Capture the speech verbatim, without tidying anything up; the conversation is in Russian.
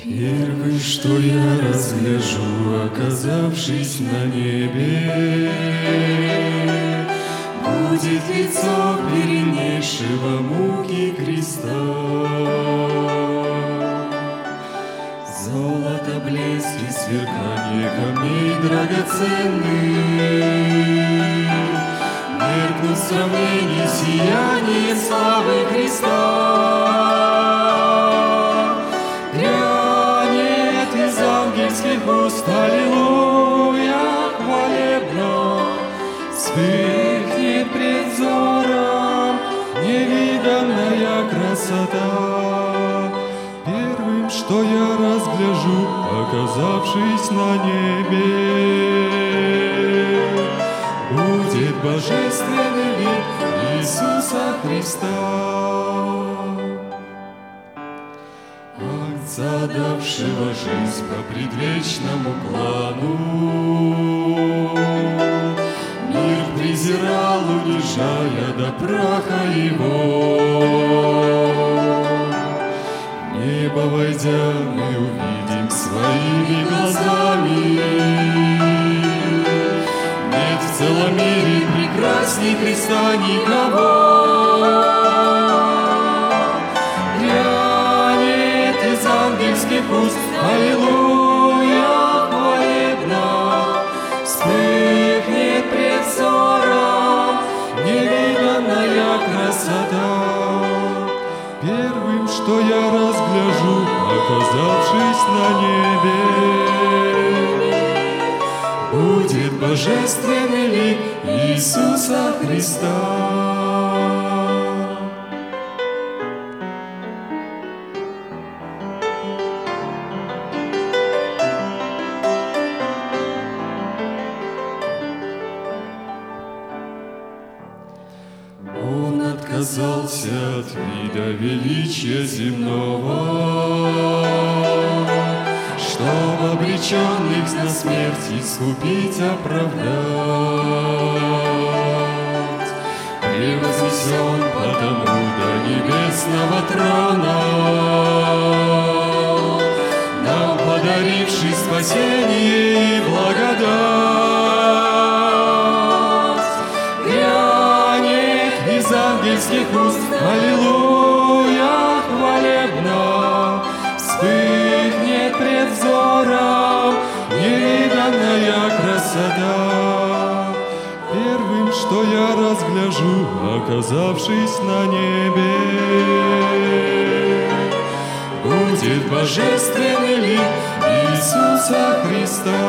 Первый, что я разгляжу, оказавшись на небе, будет лицо перенесшего муки креста. Золото, блеск и сверкание камней драгоценных меркнут в сравнении сияния славы Христа. Уст, аллилуйя, хвалебно, вспыхнет пред взором невиданная красота. Первым, что я разгляжу, оказавшись на небе, будет божественный лик Иисуса Христа. Задавшего жизнь по предвечному плану, мир презирал, унижая до праха его. В небо войдя, мы увидим своими глазами. Нет в целом мире прекрасней Христа никого. Ангельских уст, аллилуйя, хвалебно, вспыхнет пред взором невиданная красота. Первым, что я разгляжу, оказавшись на небе, будет божественный лик Иисуса Христа. Он отказался от вида величия земного, чтоб обреченных на смерть искупить, оправдать. Превознесен потому до небесного трона, нам подаривший спасение и благодать. Из ангельских уст, аллилуйя, хвалебно, вспыхнет пред взором невиданная красота. Первым, что я разгляжу, оказавшись на небе, будет божественный лик Иисуса Христа.